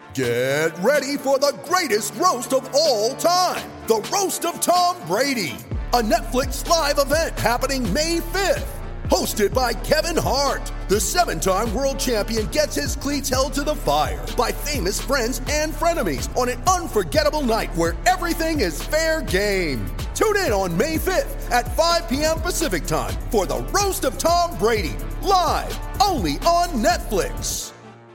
Get ready for the greatest roast of all time, the Roast of Tom Brady, a Netflix live event happening May 5th. Hosted by Kevin Hart, the 7-time world champion gets his cleats held to the fire by famous friends and frenemies on an unforgettable night where everything is fair game. Tune in on May 5th at 5 p.m. Pacific time for the Roast of Tom Brady, live only on Netflix.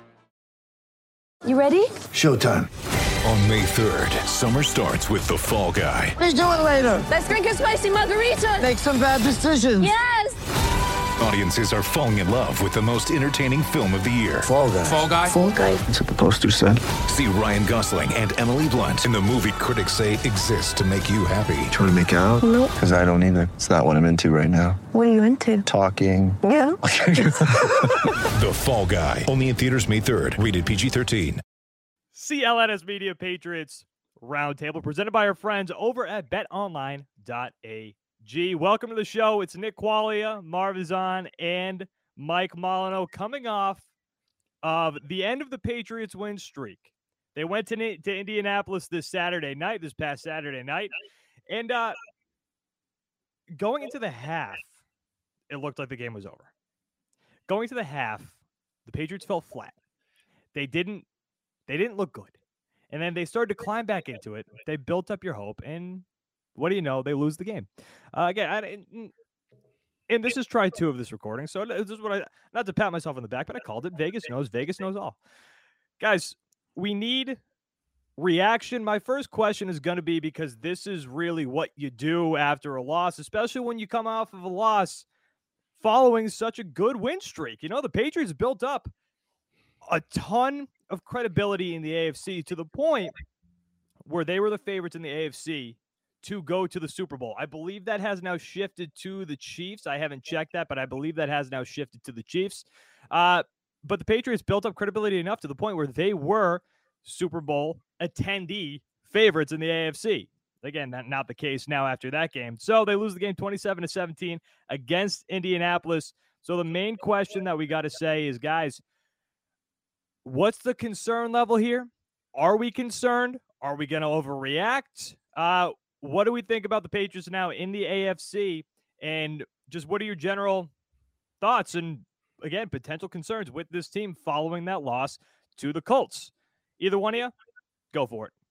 You ready? Showtime. On May 3rd, summer starts with The Fall Guy. Let's do it later. Let's drink a spicy margarita. Make some bad decisions. Yes! Audiences are falling in love with the most entertaining film of the year. Fall Guy. Fall Guy? Fall guy. That's what the poster said. See Ryan Gosling and Emily Blunt in the movie critics say exists to make you happy. Trying to make it out? Nope. Because I don't either. It's not what I'm into right now. What are you into? Talking. Yeah. The Fall Guy. Only in theaters May 3rd. Rated PG-13. CLNS Media Patriots Roundtable, presented by our friends over at betonline.ag. Welcome to the show. It's Nick Qualia, Marvizon, and Mike Molyneux coming off of the end of the Patriots win streak. They went to Indianapolis this past Saturday night, and going into the half, it looked like the game was over. Going to the half, the Patriots fell flat. They didn't look good. And then they started to climb back into it. They built up your hope, and what do you know? They lose the game. Again, and this is try 2 of this recording, so this is what not to pat myself on the back, but I called it. Vegas knows all. Guys, we need reaction. My first question is going to be, because this is really what you do after a loss, especially when you come off of a loss following such a good win streak. You know, the Patriots built up a ton of credibility in the AFC to the point where they were the favorites in the AFC to go to the Super Bowl. I believe that has now shifted to the Chiefs. I haven't checked that, but I believe that has now shifted to the Chiefs. But the Patriots built up credibility enough to the point where they were Super Bowl attendee favorites in the AFC. Again, not the case now after that game. So they lose the game 27-17 against Indianapolis. So the main question that we got to say is, guys, what's the concern level here? Are we concerned? Are we going to overreact? What do we think about the Patriots now in the AFC? And just what are your general thoughts and, again, potential concerns with this team following that loss to the Colts? Either one of you, go for it.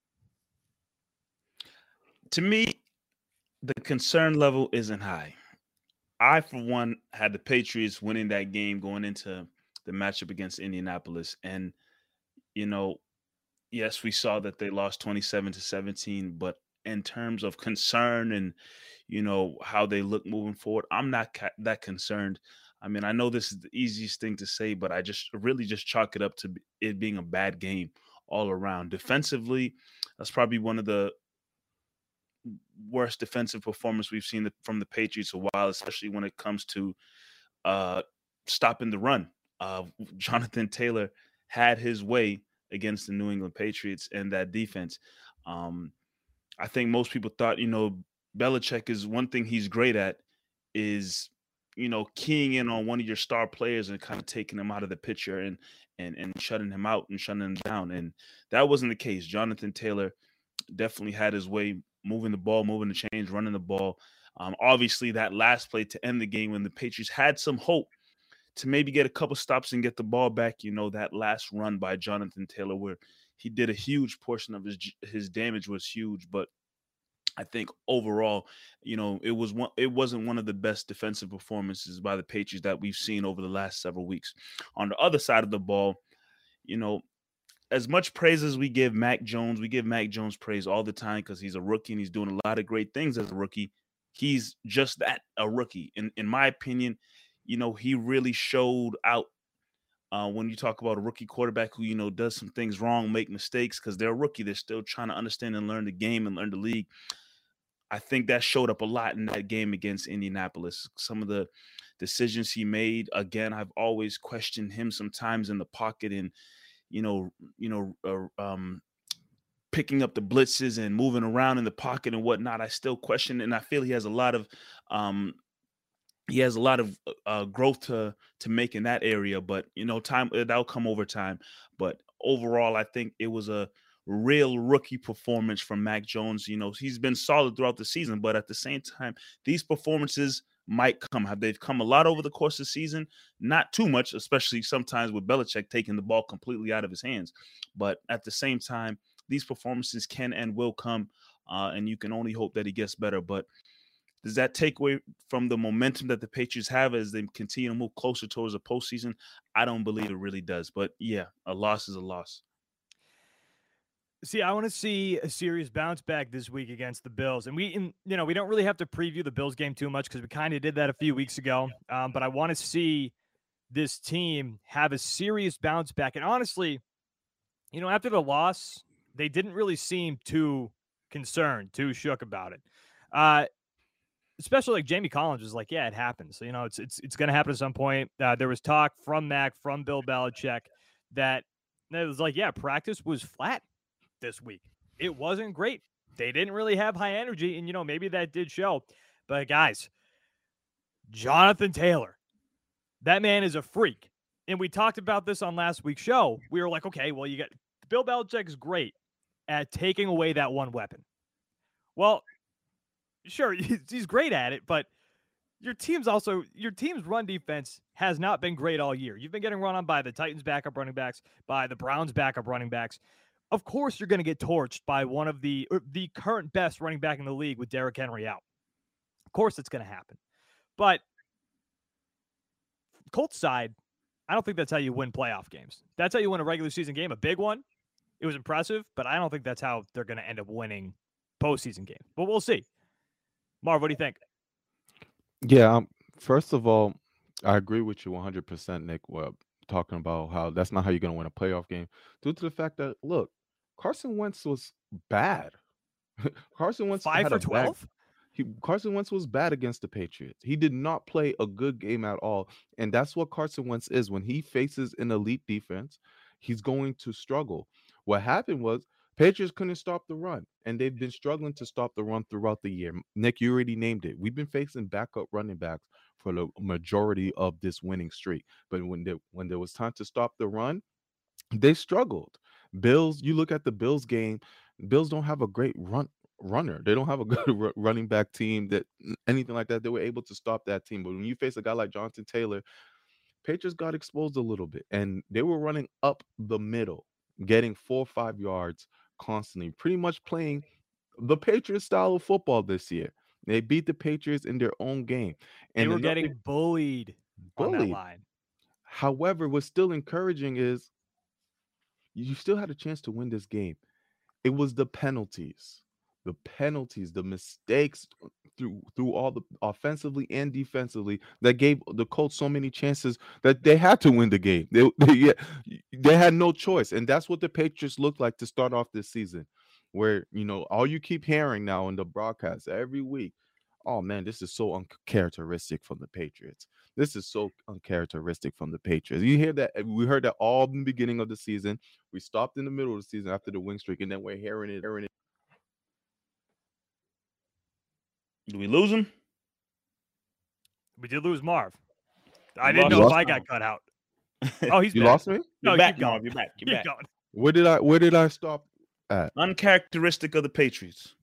To me, the concern level isn't high. I, for one, had the Patriots winning that game going into the matchup against Indianapolis. And, you know, yes, we saw that they lost 27-17, but in terms of concern and, you know, how they look moving forward, I'm not that concerned. I mean, I know this is the easiest thing to say, but I just really just chalk it up to it being a bad game all around. Defensively, that's probably one of the worst defensive performance we've seen from the Patriots a while, especially when it comes to stopping the run. Jonathan Taylor had his way against the New England Patriots and that defense. I think most people thought, you know, Belichick is one thing he's great at is, you know, keying in on one of your star players and kind of taking him out of the picture and shutting him out and shutting him down. And that wasn't the case. Jonathan Taylor definitely had his way moving the ball, moving the chains, running the ball. Obviously, that last play to end the game when the Patriots had some hope to maybe get a couple stops and get the ball back, you know, that last run by Jonathan Taylor where he did a huge portion of his damage was huge. But I think overall, you know, it wasn't one of the best defensive performances by the Patriots that we've seen over the last several weeks. On the other side of the ball, you know, as much praise as we give Mac Jones praise all the time because he's a rookie and he's doing a lot of great things as a rookie. He's just that, a rookie. In my opinion, you know, he really showed out when you talk about a rookie quarterback who, you know, does some things wrong, make mistakes because they're a rookie. They're still trying to understand and learn the game and learn the league. I think that showed up a lot in that game against Indianapolis. Some of the decisions he made, again, I've always questioned him sometimes in the pocket and, picking up the blitzes and moving around in the pocket and whatnot. I still question, and I feel he has a lot of growth to make in that area. But, you know, time that'll come over time. But overall, I think it was a real rookie performance from Mac Jones. You know, he's been solid throughout the season, but at the same time, these performances might come. They've come a lot over the course of the season, not too much, especially sometimes with Belichick taking the ball completely out of his hands. But at the same time, these performances can and will come, and you can only hope that he gets better. But does that take away from the momentum that the Patriots have as they continue to move closer towards the postseason? I don't believe it really does. But yeah, a loss is a loss. See, I want to see a serious bounce back this week against the Bills. And we don't really have to preview the Bills game too much because we kind of did that a few weeks ago. But I want to see this team have a serious bounce back. And honestly, after the loss, they didn't really seem too concerned, too shook about it. Especially like Jamie Collins was like, yeah, it happens. So, it's going to happen at some point. There was talk from Mac, from Bill Belichick that it was like, yeah, practice was flat this week. It wasn't great. They didn't really have high energy, and maybe that did show. But guys, Jonathan Taylor, that man is a freak. And we talked about this on last week's show. We were like, okay, well, you got Bill Belichick is great at taking away that one weapon. Well, sure, he's great at it, but your team's run defense has not been great all year. You've been getting run on by the Titans backup running backs, by the Browns backup running backs. Of course, you're going to get torched by one of the current best running back in the league with Derrick Henry out. Of course, it's going to happen. But Colts side, I don't think that's how you win playoff games. That's how you win a regular season game, a big one. It was impressive, but I don't think that's how they're going to end up winning postseason games. But we'll see. Marv, what do you think? Yeah, first of all, I agree with you 100%, Nick, talking about how that's not how you're going to win a playoff game due to the fact that, look, Carson Wentz was bad. Carson Wentz 5 for 12? Carson Wentz was bad against the Patriots. He did not play a good game at all, and that's what Carson Wentz is. When he faces an elite defense, he's going to struggle. What happened was Patriots couldn't stop the run, and they've been struggling to stop the run throughout the year. Nick, you already named it. We've been facing backup running backs for the majority of this winning streak. But when there was time to stop the run, they struggled. Bills, you look at the Bills game, Bills don't have a great runner. They don't have a good running back team that anything like that. They were able to stop that team. But when you face a guy like Jonathan Taylor, Patriots got exposed a little bit, and they were running up the middle, getting 4 or 5 yards constantly, pretty much playing the Patriots style of football this year. They beat the Patriots in their own game. And they were getting bullied on that line. However, what's still encouraging is you still had a chance to win this game. It was the penalties, the mistakes through all the offensively and defensively that gave the Colts so many chances that they had to win the game. They had no choice. And that's what the Patriots looked like to start off this season, where, all you keep hearing now in the broadcast every week, oh man, this is so uncharacteristic from the Patriots. This is so uncharacteristic from the Patriots. You hear that? We heard that all in the beginning of the season. We stopped in the middle of the season after the win streak, and then we're hearing it. Do we lose him? We did lose Marv. I didn't know if I got cut out. Oh, he's you back. Lost me? No, You're back, keep going. Marv. You're back. You're back. Going. Where did I stop at? Uncharacteristic of the Patriots.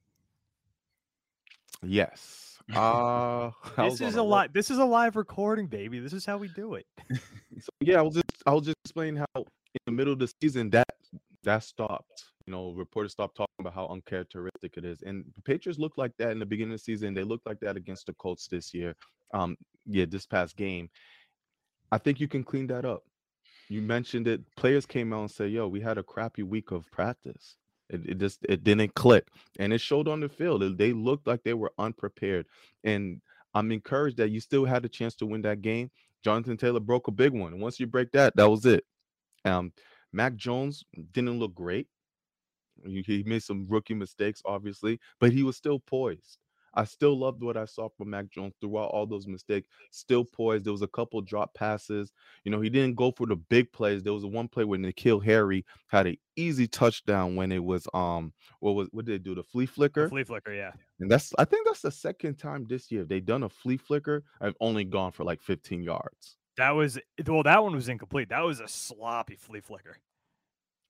Yes. This is a live recording, baby. This is how we do it. So, yeah, I'll just explain how in the middle of the season that stopped. Reporters stopped talking about how uncharacteristic it is. And the Patriots looked like that in the beginning of the season. They looked like that against the Colts this year. This past game. I think you can clean that up. You mentioned it. Players came out and said, yo, we had a crappy week of practice. It didn't click. And it showed on the field. They looked like they were unprepared. And I'm encouraged that you still had a chance to win that game. Jonathan Taylor broke a big one. And once you break that was it. Mac Jones didn't look great. He made some rookie mistakes, obviously, but he was still poised. I still loved what I saw from Mac Jones throughout all those mistakes. Still poised. There was a couple drop passes. He didn't go for the big plays. There was one play where N'Keal Harry had an easy touchdown when it was what did they do? The flea flicker? The flea flicker, yeah. And I think that's the second time this year they've done a flea flicker. I've only gone for like 15 yards. That one was incomplete. That was a sloppy flea flicker.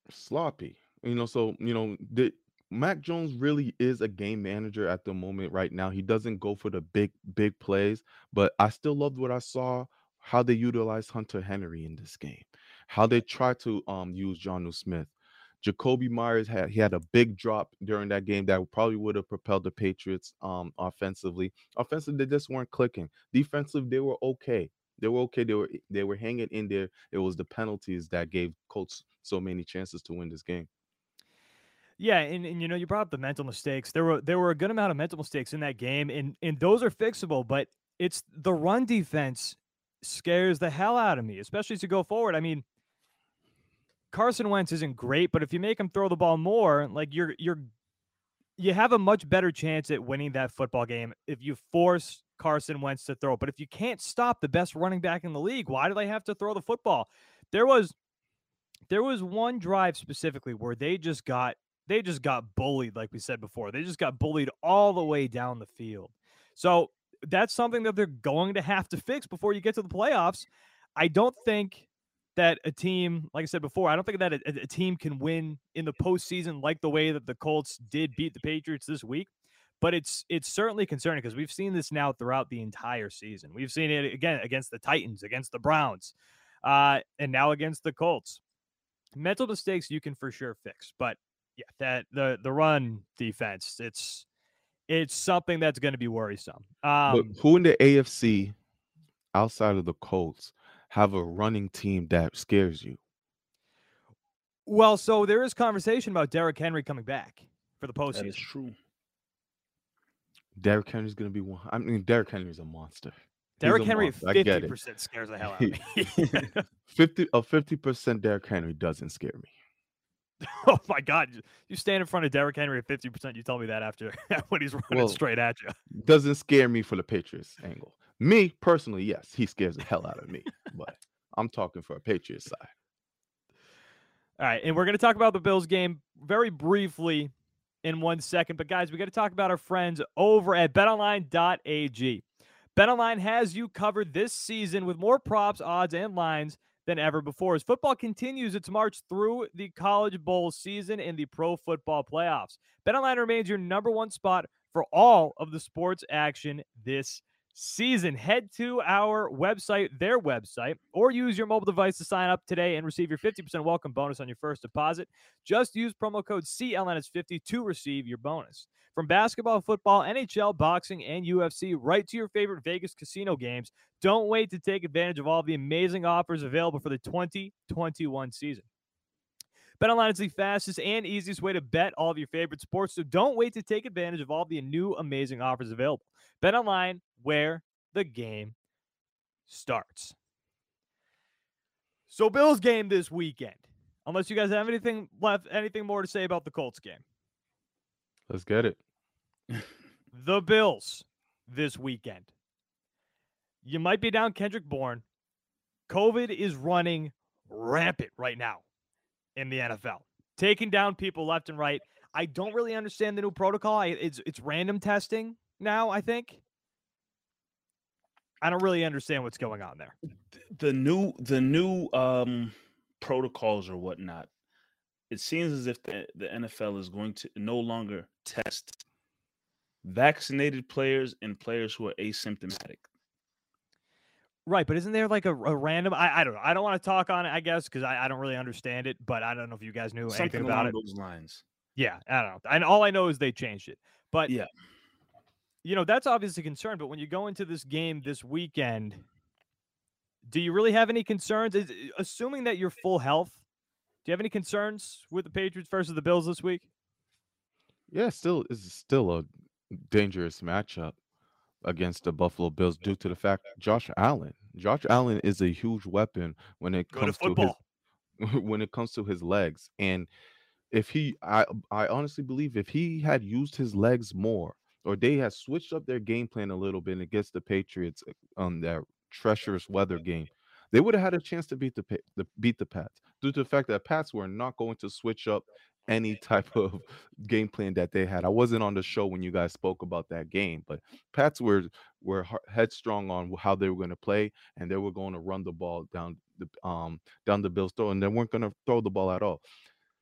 sloppy. So the Mac Jones really is a game manager at the moment right now. He doesn't go for the big plays, but I still loved what I saw. How they utilized Hunter Henry in this game, how they tried to use Jonnu Smith. Jacoby Myers had a big drop during that game that probably would have propelled the Patriots offensively. Offensively, they just weren't clicking. Defensively, they were okay. They were okay. They were hanging in there. It was the penalties that gave Colts so many chances to win this game. Yeah, and you brought up the mental mistakes. There were a good amount of mental mistakes in that game, and those are fixable, but it's the run defense scares the hell out of me, especially as you go forward. I mean, Carson Wentz isn't great, but if you make him throw the ball more, like you have a much better chance at winning that football game if you force Carson Wentz to throw. But if you can't stop the best running back in the league, why do they have to throw the football? There was one drive specifically where they just got bullied, like we said before. They just got bullied all the way down the field. So that's something that they're going to have to fix before you get to the playoffs. I don't think that a team, like I said before, I don't think that a team can win in the postseason like the way that the Colts did beat the Patriots this week. But it's certainly concerning because we've seen this now throughout the entire season. We've seen it again against the Titans, against the Browns, and now against the Colts. Mental mistakes you can for sure fix, but yeah, that the run defense, it's something that's going to be worrisome. But who in the AFC outside of the Colts have a running team that scares you? Well, so there is conversation about Derrick Henry coming back for the postseason. That is true. Derrick Henry's going to be one. I mean, Derrick Henry's a monster. Derrick Henry at 50% scares the hell out of me. 50% Derrick Henry doesn't scare me. Oh my God! You stand in front of Derrick Henry at 50%. You tell me that after when he's running straight at you. Doesn't scare me for the Patriots angle. Me personally, yes, he scares the hell out of me. But I'm talking for a Patriots side. All right, and we're going to talk about the Bills game very briefly in 1 second. But guys, we got to talk about our friends over at BetOnline.ag. BetOnline has you covered this season with more props, odds, and lines than ever before as football continues its march through the College Bowl season and the Pro Football Playoffs. BetOnline remains your number one spot for all of the sports action this season. Head to our website, their website, or use your mobile device to sign up today and receive your 50% welcome bonus on your first deposit. Just use promo code CLNS50 to receive your bonus. From basketball, football, NHL, boxing, and UFC, right to your favorite Vegas casino games, don't wait to take advantage of all the amazing offers available for the 2021 season. BetOnline is the fastest and easiest way to bet all of your favorite sports, so don't wait to take advantage of all the new amazing offers available. BetOnline, where the game starts. So Bills game this weekend. Unless you guys have anything more to say about the Colts game. Let's get it. The Bills this weekend. You might be down Kendrick Bourne. COVID is running rampant right now in the NFL, taking down people left and right. I don't really understand the new protocol. It's random testing now, I think. I don't really understand what's going on there. The new protocols or whatnot. It seems as if the NFL is going to no longer test vaccinated players and players who are asymptomatic. Right, but isn't there like a random? I don't know. I don't want to talk on it, I guess, because I don't really understand it. But I don't know if you guys knew anything about it. Those lines. Yeah, I don't know. And all I know is they changed it. But yeah, that's obviously a concern. But when you go into this game this weekend, do you really have any concerns? Assuming that you're full health, do you have any concerns with the Patriots versus the Bills this week? Yeah, it's still a dangerous matchup against the Buffalo Bills due to the fact Josh Allen is a huge weapon when it comes to his legs. And if I honestly believe if he had used his legs more, or they had switched up their game plan a little bit against the Patriots on their treacherous weather game, they would have had a chance to beat the Pats, due to the fact that Pats were not going to switch up any type of game plan that they had. I wasn't on the show when you guys spoke about that game, but Pats were headstrong on how they were going to play, and they were going to run the ball down the Bills' throat, and they weren't going to throw the ball at all.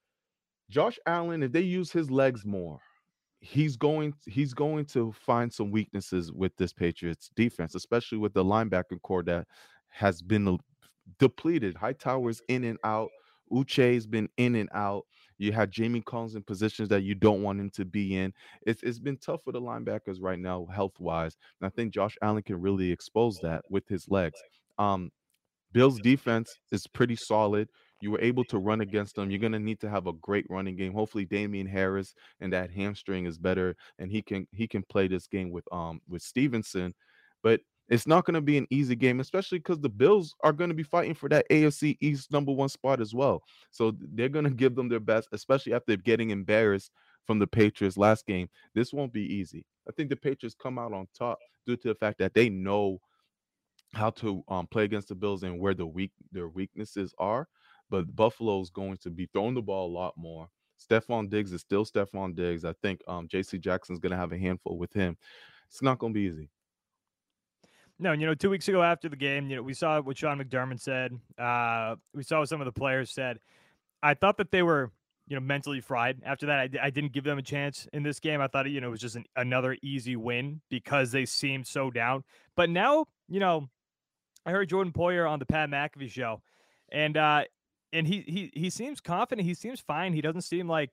Josh Allen, if they use his legs more, he's going to find some weaknesses with this Patriots defense, especially with the linebacker core that has been depleted. Hightower's in and out. Uche's been in and out. You have Jamie Collins in positions that you don't want him to be in. It's been tough for the linebackers right now, health-wise. And I think Josh Allen can really expose that with his legs. Bills defense is pretty solid. You were able to run against them. You're going to need to have a great running game. Hopefully Damian Harris and that hamstring is better and he can play this game with Stevenson. But it's not going to be an easy game, especially because the Bills are going to be fighting for that AFC East #1 spot as well. So they're going to give them their best, especially after getting embarrassed from the Patriots last game. This won't be easy. I think the Patriots come out on top due to the fact that they know how to play against the Bills and where their weaknesses are. But Buffalo's going to be throwing the ball a lot more. Stephon Diggs is still Stephon Diggs. I think J.C. Jackson's going to have a handful with him. It's not going to be easy. No, 2 weeks ago after the game, we saw what Sean McDermott said. We saw what some of the players said. I thought that they were, mentally fried. After that, I didn't give them a chance in this game. I thought, it was just another easy win because they seemed so down. But now, I heard Jordan Poyer on the Pat McAfee show, and he seems confident. He seems fine. He doesn't seem, I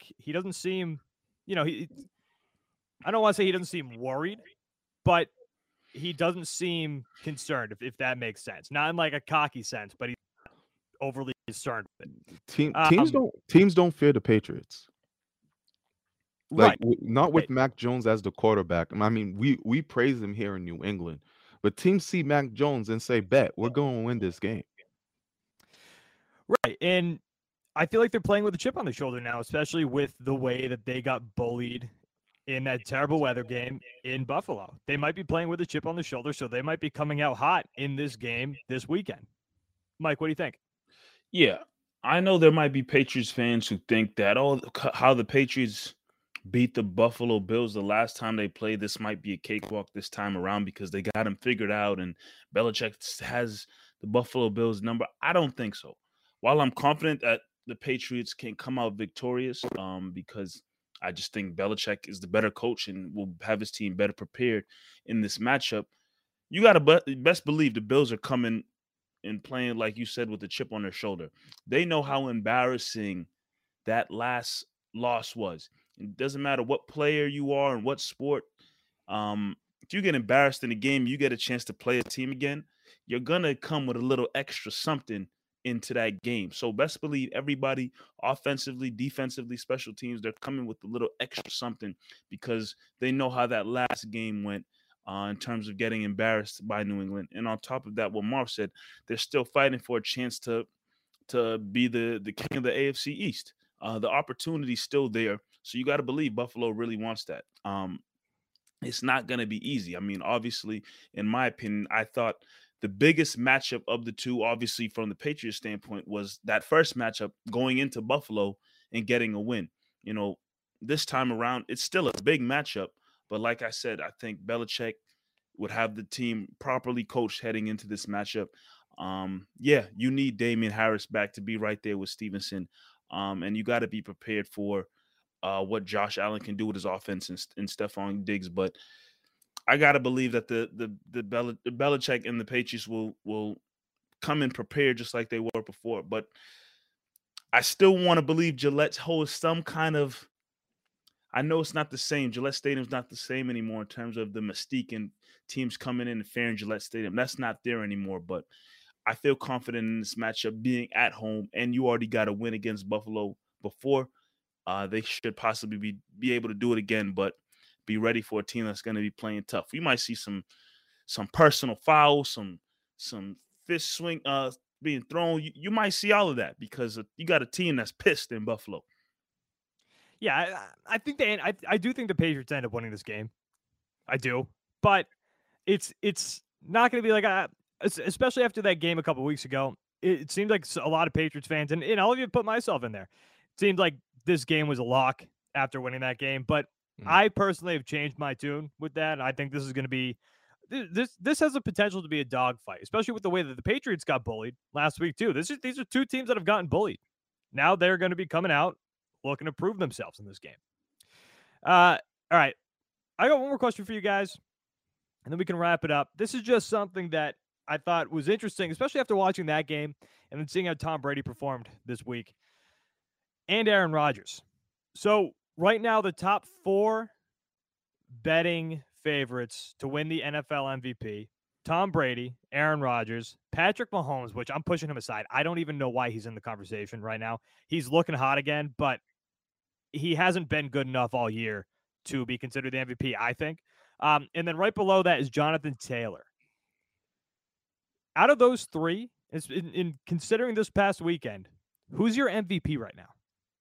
don't want to say he doesn't seem worried, but he doesn't seem concerned, if that makes sense. Not in like a cocky sense, but he's overly concerned with it. Teams don't fear the Patriots. Right. Not with Mac Jones as the quarterback. I mean, we praise him here in New England, but teams see Mac Jones and say, bet, we're going to win this game. Right. And I feel like they're playing with a chip on their shoulder now, especially with the way that they got bullied in that terrible weather game in Buffalo. They might be playing with a chip on their shoulder, so they might be coming out hot in this game this weekend. Mike, what do you think? Yeah, I know there might be Patriots fans who think that, how the Patriots beat the Buffalo Bills the last time they played, this might be a cakewalk this time around because they got him figured out and Belichick has the Buffalo Bills number. I don't think so. While I'm confident that the Patriots can come out victorious, because I just think Belichick is the better coach and will have his team better prepared in this matchup, you got to best believe the Bills are coming and playing, like you said, with the chip on their shoulder. They know how embarrassing that last loss was. It doesn't matter what player you are and what sport. If you get embarrassed in a game, you get a chance to play a team again, you're going to come with a little extra something into that game. So best believe everybody, offensively, defensively, special teams, they're coming with a little extra something because they know how that last game went in terms of getting embarrassed by New England. And on top of that, what Marv said, they're still fighting for a chance to be the king of the AFC East. The opportunity's still there. So you got to believe Buffalo really wants that. It's not going to be easy. I mean, obviously, in my opinion, I thought the biggest matchup of the two, obviously from the Patriots standpoint, was that first matchup going into Buffalo and getting a win. This time around, it's still a big matchup. But like I said, I think Belichick would have the team properly coached heading into this matchup. You need Damian Harris back to be right there with Stevenson. And you got to be prepared for what Josh Allen can do with his offense and Stephon Diggs. But I got to believe that the Belichick and the Patriots will come in prepared just like they were before. But I still want to believe Gillette holds some kind of – I know it's not the same. Gillette Stadium's not the same anymore in terms of the mystique and teams coming in and fair in Gillette Stadium. That's not there anymore. But I feel confident in this matchup being at home, and you already got a win against Buffalo before. They should possibly be able to do it again, but be ready for a team that's going to be playing tough. We might see some personal fouls, some fist swing being thrown. You might see all of that because you got a team that's pissed in Buffalo. Yeah, I think I do think the Patriots end up winning this game. I do, but it's not going to be like especially after that game a couple weeks ago. It seemed like a lot of Patriots fans, and I'll even put myself in there. It seemed like this game was a lock after winning that game, but I personally have changed my tune with that. I think this is going to be this has the potential to be a dogfight, especially with the way that the Patriots got bullied last week too. These are two teams that have gotten bullied. Now they're going to be coming out looking to prove themselves in this game. All right. I got one more question for you guys, and then we can wrap it up. This is just something that I thought was interesting, especially after watching that game and then seeing how Tom Brady performed this week and Aaron Rodgers. So right now, the top 4 betting favorites to win the NFL MVP, Tom Brady, Aaron Rodgers, Patrick Mahomes, which I'm pushing him aside. I don't even know why he's in the conversation right now. He's looking hot again, but he hasn't been good enough all year to be considered the MVP, I think. And then right below that is Jonathan Taylor. Out of those 3, in considering this past weekend, who's your MVP right now?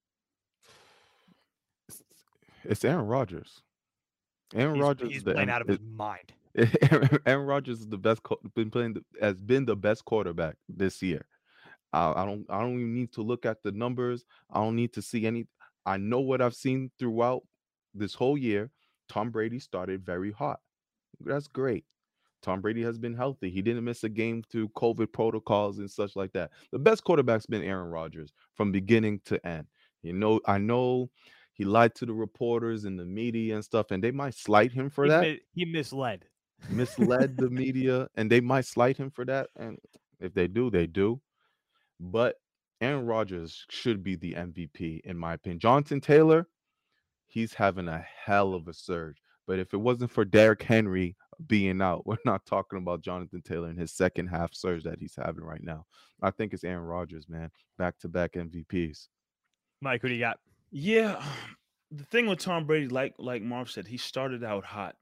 It's Aaron Rodgers. Aaron Rodgers he's playing out of his mind. Aaron Rodgers is the best. Has been the best quarterback this year. I don't even need to look at the numbers. I don't need to see any. I know what I've seen throughout this whole year. Tom Brady started very hot. That's great. Tom Brady has been healthy. He didn't miss a game through COVID protocols and such like that. The best quarterback's been Aaron Rodgers from beginning to end. I know he lied to the reporters and the media and stuff, and they might slight him for that. He misled the media, and they might slight him for that. And if they do, they do. But Aaron Rodgers should be the MVP, in my opinion. Jonathan Taylor, he's having a hell of a surge. But if it wasn't for Derrick Henry being out, we're not talking about Jonathan Taylor and his second half surge that he's having right now. I think it's Aaron Rodgers, man. Back-to-back MVPs. Mike, who do you got? Yeah, the thing with Tom Brady, like Marv said, he started out hot.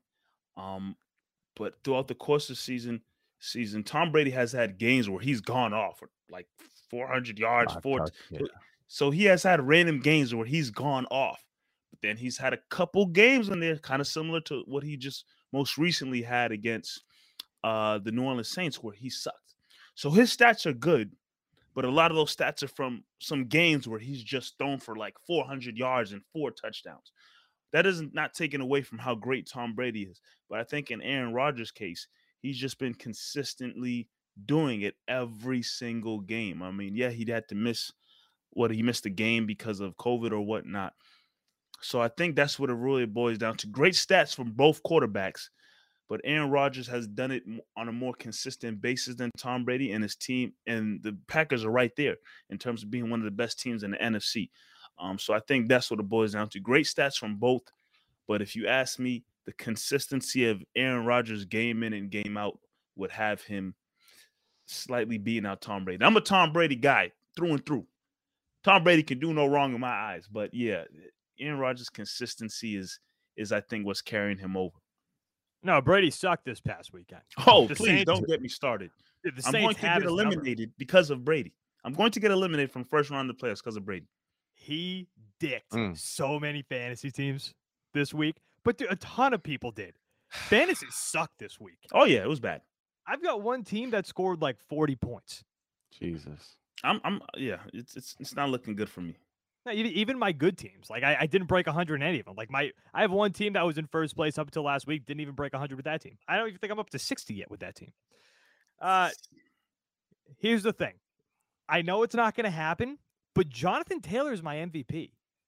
But throughout the course of season, Tom Brady has had games where he's gone off for like 400 yards, so he has had random games where he's gone off. But then he's had a couple games in there kind of similar to what he just most recently had against the New Orleans Saints, where he sucked. So his stats are good, but a lot of those stats are from some games where he's just thrown for like 400 yards and 4 touchdowns. That is not taken away from how great Tom Brady is. But I think in Aaron Rodgers' case, he's just been consistently doing it every single game. I mean, yeah, he had to miss he missed a game because of COVID or whatnot. So I think that's what it really boils down to. Great stats from both quarterbacks, but Aaron Rodgers has done it on a more consistent basis than Tom Brady and his team. And the Packers are right there in terms of being one of the best teams in the NFC. So I think that's what it boils down to. Great stats from both. But if you ask me, the consistency of Aaron Rodgers game in and game out would have him slightly beating out Tom Brady. I'm a Tom Brady guy through and through. Tom Brady can do no wrong in my eyes. But, yeah, Aaron Rodgers' consistency is I think, what's carrying him over. No, Brady sucked this past weekend. Oh, please don't get me started. I'm going to get his eliminated because of Brady. I'm going to get eliminated from first round of the playoffs because of Brady. He dicked so many fantasy teams this week, but a ton of people did. Fantasy sucked this week. Oh, yeah, it was bad. I've got one team that scored like 40 points. Jesus. It's not looking good for me. No, even my good teams, like I didn't break 100 in any of them. Like I have one team that was in first place up until last week, didn't even break 100 with that team. I don't even think I'm up to 60 yet with that team. Here's the thing. I know it's not going to happen, but Jonathan Taylor is my MVP.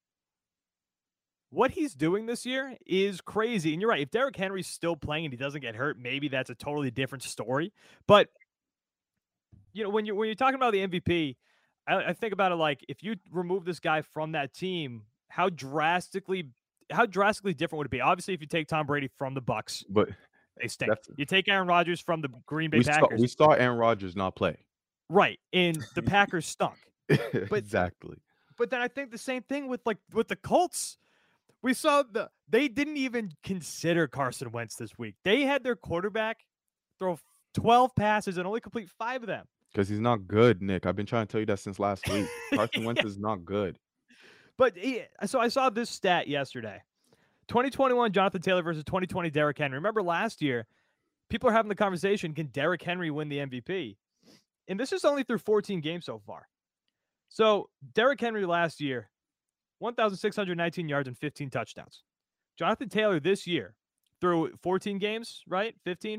What he's doing this year is crazy. And you're right. If Derrick Henry's still playing and he doesn't get hurt, maybe that's a totally different story. But when you're talking about the MVP, I think about it like if you remove this guy from that team, how drastically different would it be? Obviously, if you take Tom Brady from the Bucs, but they stink. You take Aaron Rodgers from the Green Bay Packers. We saw Aaron Rodgers not play. Right, and the Packers stunk. Exactly. But then I think the same thing with the Colts. We saw they didn't even consider Carson Wentz this week. They had their quarterback throw 12 passes and only complete 5 of them. Because he's not good, Nick. I've been trying to tell you that since last week. Carson Wentz is not good. But so I saw this stat yesterday. 2021 Jonathan Taylor versus 2020 Derrick Henry. Remember last year, people are having the conversation, can Derrick Henry win the MVP? And this is only through 14 games so far. So Derrick Henry last year, 1,619 yards and 15 touchdowns. Jonathan Taylor this year, through 14 games, right? 14?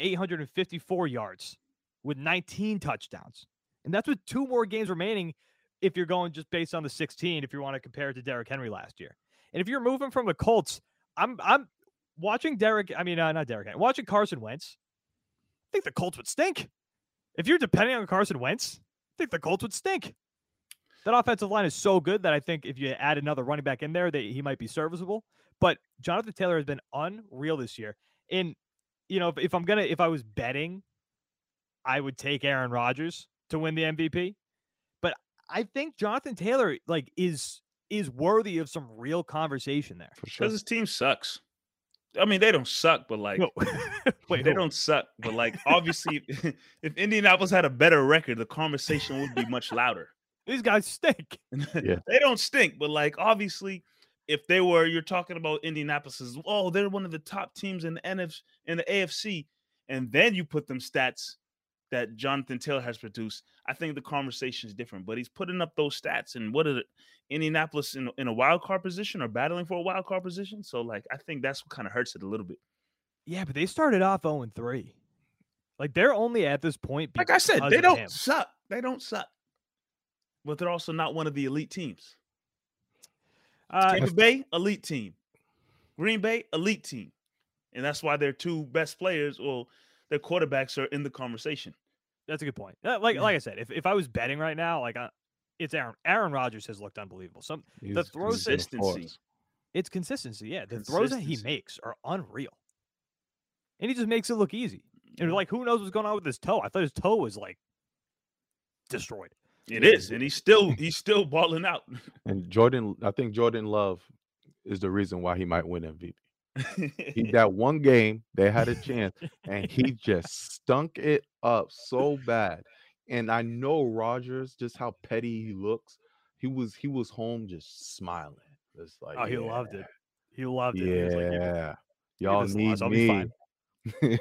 1,854 yards with 19 touchdowns. And that's with 2 more games remaining if you're going just based on the 16, if you want to compare it to Derrick Henry last year. And if you're moving from the Colts, I'm watching watching Carson Wentz. I think the Colts would stink. If you're depending on Carson Wentz, I think the Colts would stink. That offensive line is so good that I think if you add another running back in there, he might be serviceable. But Jonathan Taylor has been unreal this year. And, if I was betting, I would take Aaron Rodgers to win the MVP. But I think Jonathan Taylor is worthy of some real conversation there. For sure. Because his team sucks. I mean, they don't suck, but No. Wait, they don't suck. But obviously, if Indianapolis had a better record, the conversation would be much louder. These guys stink. Yeah. They don't stink, but obviously, if you're talking about Indianapolis as, oh, they're one of the top teams in the AFC, and then you put them stats that Jonathan Taylor has produced, I think the conversation is different. But he's putting up those stats, and what is it? Indianapolis in a wild card position or battling for a wild card position. So I think that's what kind of hurts it a little bit. Yeah, but they started off 0-3. They're only at this point. Like I said, because they of don't him. suck. They don't suck. But they're also not one of the elite teams. Tampa Bay, elite team. Green Bay, elite team. And that's why their two best players, or their quarterbacks, are in the conversation. That's a good point. Like I said, if I was betting right now, it's Aaron Rodgers has looked unbelievable. The throws, Consistency. it's consistency. Yeah, the throws that he makes are unreal, and he just makes it look easy. And who knows what's going on with his toe? I thought his toe was destroyed. It is, and he's still balling out. And I think Jordan Love is the reason why he might win MVP. That one game they had a chance, and he just stunk it up so bad. And I know Rodgers, just how petty he looks. He was home just smiling. It's He loved it. He loved it. Yeah, He was y'all this need loss, I'll be me.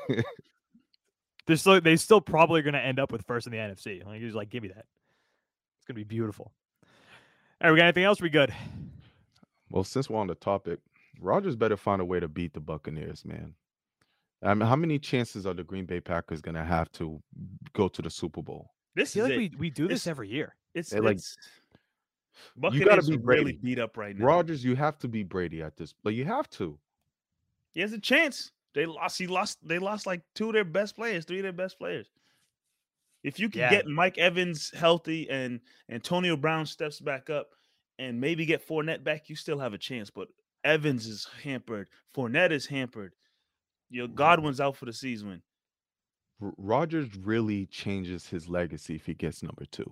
fine. They still probably going to end up with first in the NFC. He's give me that. It's going to be beautiful. All right, we got anything else? We good? Well, since we're on the topic, Rodgers better find a way to beat the Buccaneers, man. I mean, how many chances are the Green Bay Packers going to have to go to the Super Bowl? I feel we do this every year. Buccaneers you got to be really Brady. beat up right now. Rodgers, you have to be Brady at this. You have to. He has a chance. They lost. They lost 2 of their best players, 3 of their best players. If you can get Mike Evans healthy and Antonio Brown steps back up and maybe get Fournette back, you still have a chance. But Evans is hampered. Fournette is hampered. Godwin's out for the season. Rodgers really changes his legacy if he gets number 2.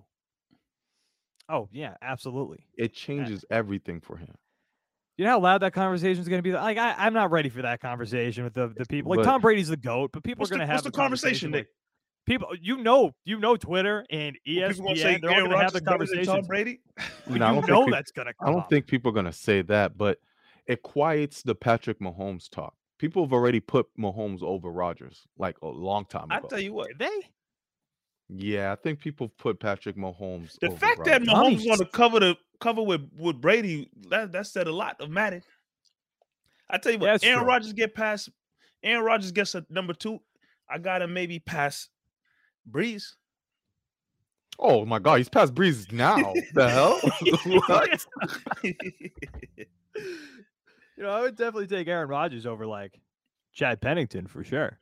Oh, yeah, absolutely. It changes everything for him. You know how loud that conversation is going to be? I'm not ready for that conversation with the people. But- Tom Brady's the GOAT, but people are going to have What's the conversation, Nick? People, Twitter and People gonna ESPN, say they're all Aaron going to have Rodgers the is better than conversation. Tom Brady? That's going to come I don't up. think people are going to say that, but it quiets the Patrick Mahomes talk. People have already put Mahomes over Rodgers a long time ago. I tell you what, Did they? Yeah, I think people put Patrick Mahomes the over fact that Rodgers. Mahomes want to cover with Brady, that said a lot of Madden. I tell you what, That's Aaron true. Rodgers gets a number 2. I gotta maybe pass Breeze. Oh my God, he's past Breeze now. The hell? What? I would definitely take Aaron Rodgers over Chad Pennington for sure.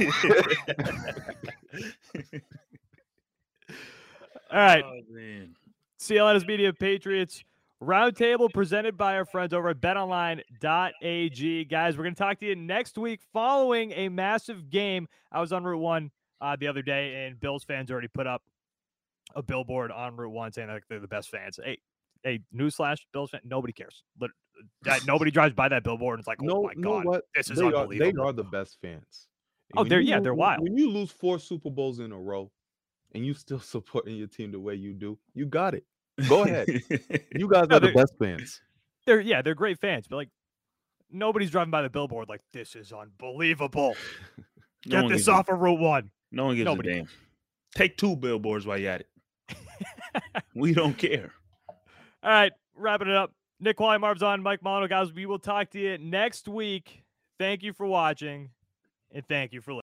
All right. Oh, man. CLNS Media Patriots Roundtable presented by our friends over at betonline.ag. Guys, we're going to talk to you next week following a massive game. I was on Route 1 the other day, and Bills fans already put up a billboard on Route 1 saying they're the best fans. Hey, newsflash, Bills fan, nobody cares. Nobody drives by that billboard and it's like, oh my God, what? this is They unbelievable. are the best fans. Oh, When they're wild. When you lose 4 Super Bowls in a row and you still supporting your team the way you do, you got it. Go ahead. You guys are the best fans. They're great fans, but nobody's driving by the billboard like, this is unbelievable. Get this off of Route 1. No one gives a damn. Take 2 billboards while you're at it. We don't care. All right, wrapping it up. Nick Qualley, Marv's on, Mike Molino, guys. We will talk to you next week. Thank you for watching, and thank you for listening.